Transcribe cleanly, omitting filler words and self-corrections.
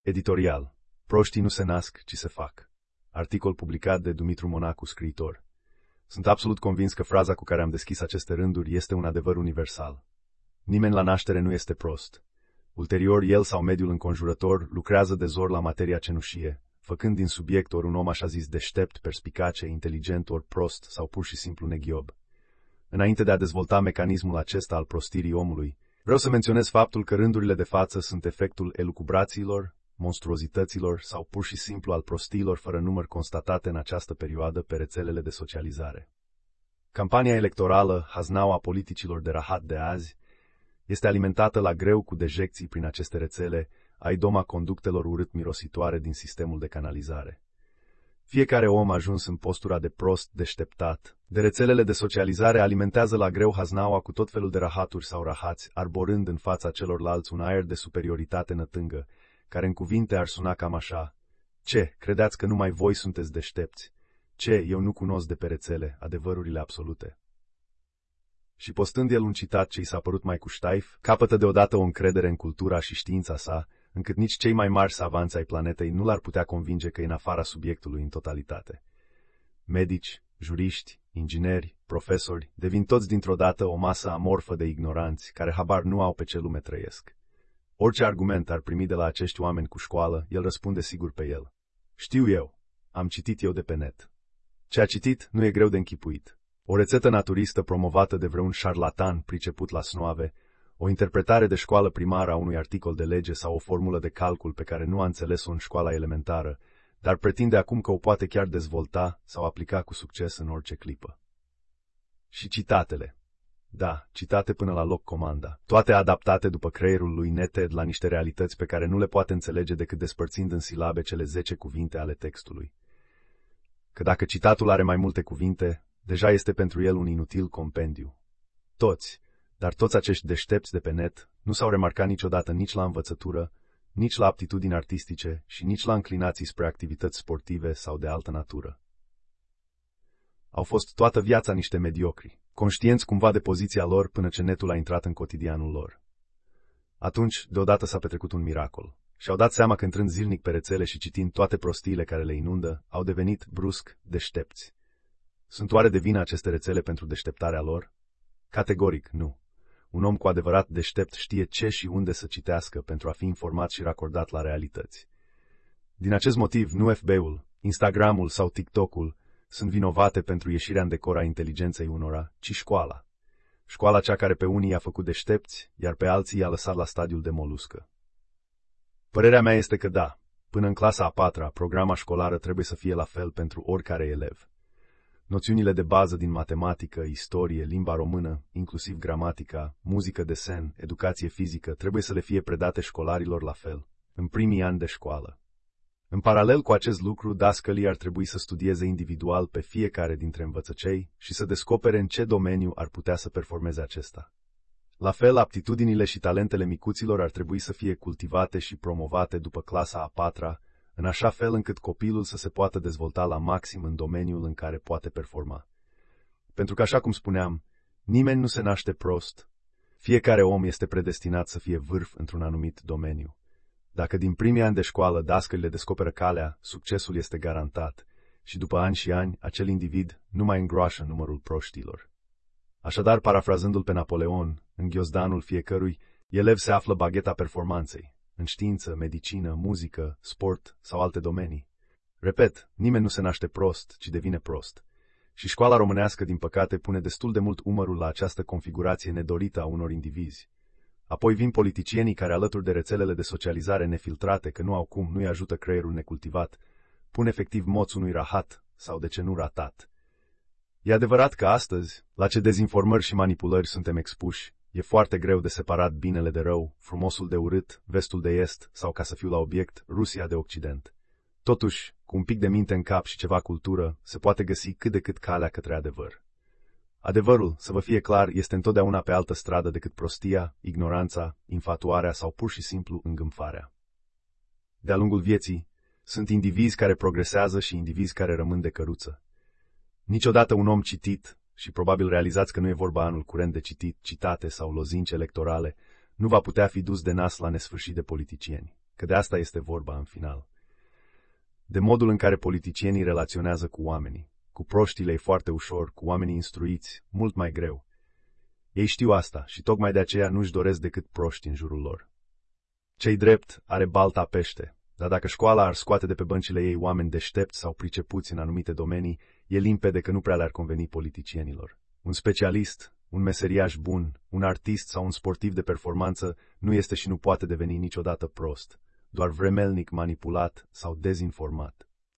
Editorial. Proștii nu se nasc, ci se fac. Articol publicat de Dumitru Monacu, scriitor. Sunt absolut convins că fraza cu care am deschis aceste rânduri este un adevăr universal. Nimeni la naștere nu este prost. Ulterior, el sau mediul înconjurător lucrează de zor la materia cenușie, făcând din subiect ori un om așa zis deștept, perspicace, inteligent, ori prost sau pur și simplu neghiob. Înainte de a dezvolta mecanismul acesta al prostirii omului, vreau să menționez faptul că rândurile de față sunt efectul elucubrațiilor, monstruozităților sau pur și simplu al prostiilor fără număr constatate în această perioadă pe rețelele de socializare. Campania electorală, haznaua politicilor de rahat de azi, este alimentată la greu cu dejecții prin aceste rețele, a idoma conductelor urât-mirositoare din sistemul de canalizare. Fiecare om ajuns în postura de prost deșteptat, de rețelele de socializare alimentează la greu haznaua cu tot felul de rahaturi sau rahați, arborând în fața celorlalți un aer de superioritate nătângă, care în cuvinte ar suna cam așa: ce, credeați că numai voi sunteți deștepți? Ce, eu nu cunosc de pe rețele adevărurile absolute? Și postând el un citat ce i s-a părut mai cu ștaif, capătă deodată o încredere în cultura și știința sa, încât nici cei mai mari savanți ai planetei nu l-ar putea convinge că e în afara subiectului în totalitate. Medici, juriști, ingineri, profesori devin toți dintr-o dată o masă amorfă de ignoranți, care habar nu au pe ce lume trăiesc. Orice argument ar primi de la acești oameni cu școală, el răspunde sigur pe el. Știu eu, am citit eu de pe net. Ce a citit nu e greu de închipuit. O rețetă naturistă promovată de vreun șarlatan priceput la snoave, o interpretare de școală primară a unui articol de lege sau o formulă de calcul pe care nu a înțeles-o în școala elementară, dar pretinde acum că o poate chiar dezvolta sau aplica cu succes în orice clipă. Și citatele. Da, citate până la loc comanda, toate adaptate după creierul lui neted la niște realități pe care nu le poate înțelege decât despărțind în silabe cele 10 cuvinte ale textului. Că dacă citatul are mai multe cuvinte, deja este pentru el un inutil compendiu. Dar toți acești deștepți de pe net nu s-au remarcat niciodată nici la învățătură, nici la aptitudini artistice și nici la înclinații spre activități sportive sau de altă natură. Au fost toată viața niște mediocri, conștienți cumva de poziția lor până ce netul a intrat în cotidianul lor. Atunci, deodată s-a petrecut un miracol. Și-au dat seama că intrând zilnic pe rețele și citind toate prostiile care le inundă, au devenit brusc deștepți. Sunt oare de vină aceste rețele pentru deșteptarea lor? Categoric nu. Un om cu adevărat deștept știe ce și unde să citească pentru a fi informat și racordat la realități. Din acest motiv, nu FB-ul, Instagram-ul sau TikTok-ul sunt vinovate pentru ieșirea în decor a inteligenței unora, ci școala. Școala cea care pe unii i-a făcut deștepți, iar pe alții i-a lăsat la stadiul de moluscă. Părerea mea este că da, până în clasa a 4-a, programa școlară trebuie să fie la fel pentru oricare elev. Noțiunile de bază din matematică, istorie, limba română, inclusiv gramatica, muzică, desen, educație fizică, trebuie să le fie predate școlarilor la fel, în primii ani de școală. În paralel cu acest lucru, dascălii ar trebui să studieze individual pe fiecare dintre învățăcei și să descopere în ce domeniu ar putea să performeze acesta. La fel, aptitudinile și talentele micuților ar trebui să fie cultivate și promovate după clasa a 4-a, în așa fel încât copilul să se poată dezvolta la maxim în domeniul în care poate performa. Pentru că, așa cum spuneam, nimeni nu se naște prost. Fiecare om este predestinat să fie vârf într-un anumit domeniu. Dacă din primii ani de școală dascălile descoperă calea, succesul este garantat și după ani și ani, acel individ nu mai îngroașă numărul proștilor. Așadar, parafrazându-l pe Napoleon, în ghiozdanul fiecărui elev se află bagheta performanței, în știință, medicină, muzică, sport sau alte domenii. Repet, nimeni nu se naște prost, ci devine prost. Și școala românească, din păcate, pune destul de mult umărul la această configurație nedorită a unor indivizi. Apoi vin politicienii care, alături de rețelele de socializare nefiltrate, că nu au cum, nu-i ajută creierul necultivat, pun efectiv moț unui rahat, sau de ce nu ratat. E adevărat că astăzi, la ce dezinformări și manipulări suntem expuși, e foarte greu de separat binele de rău, frumosul de urât, vestul de est, sau, ca să fiu la obiect, Rusia de Occident. Totuși, cu un pic de minte în cap și ceva cultură, se poate găsi cât de cât calea către adevăr. Adevărul, să vă fie clar, este întotdeauna pe altă stradă decât prostia, ignoranța, infatuarea sau pur și simplu îngânfarea. De-a lungul vieții, sunt indivizi care progresează și indivizi care rămân de căruță. Niciodată un om citit, și probabil realizați că nu e vorba anul curent de citit, citate sau lozinci electorale, nu va putea fi dus de nas la nesfârșit de politicieni. că de asta este vorba în final. De modul în care politicienii relaționează cu oamenii. Cu proștii le e foarte ușor, cu oamenii instruiți, mult mai greu. Ei știu asta și tocmai de aceea nu-și doresc decât proști în jurul lor. Cei drept are balta pește, dar dacă școala ar scoate de pe băncile ei oameni deștepți sau pricepuți în anumite domenii, e limpede că nu prea le-ar conveni politicienilor. Un specialist, un meseriaș bun, un artist sau un sportiv de performanță nu este și nu poate deveni niciodată prost, doar vremelnic manipulat sau dezinformat.